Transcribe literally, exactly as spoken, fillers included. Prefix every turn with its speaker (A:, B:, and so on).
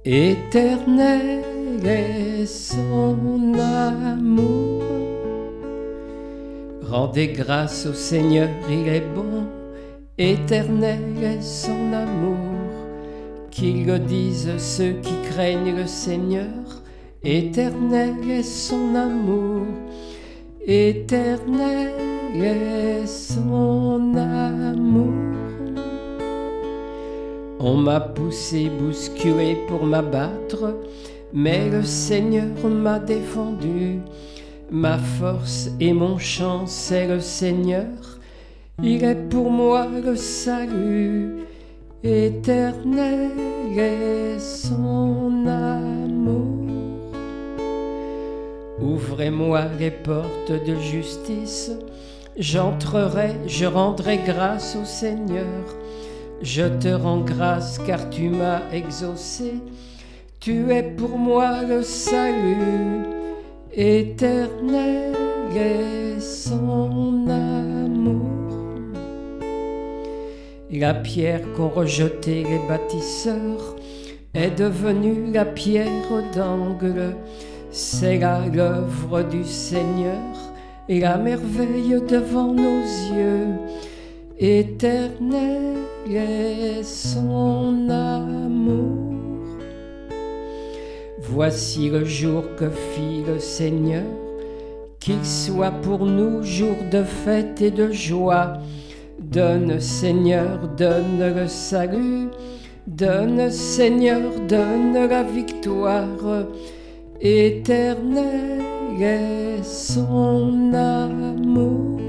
A: Éternel est son amour. Rendez grâce au Seigneur, il est bon. Éternel est son amour. Qu'ils le disent ceux qui craignent le Seigneur. Éternel est son amour. Éternel est son amour. On m'a poussé, bousculé pour m'abattre, mais le Seigneur m'a défendu. Ma force et mon chant, c'est le Seigneur. Il est pour moi le salut. Éternel est son amour. Ouvrez-moi les portes de justice. J'entrerai, je rendrai grâce au Seigneur. Je te rends grâce car tu m'as exaucé. Tu es pour moi le salut. Éternel est son amour. La pierre qu'ont rejetée les bâtisseurs est devenue la pierre d'angle. C'est là l'œuvre du Seigneur et la merveille devant nos yeux. Éternel est son amour. Voici le jour que fit le Seigneur, qu'il soit pour nous jour de fête et de joie. Donne Seigneur, donne le salut, donne Seigneur, donne la victoire. Éternel est son amour.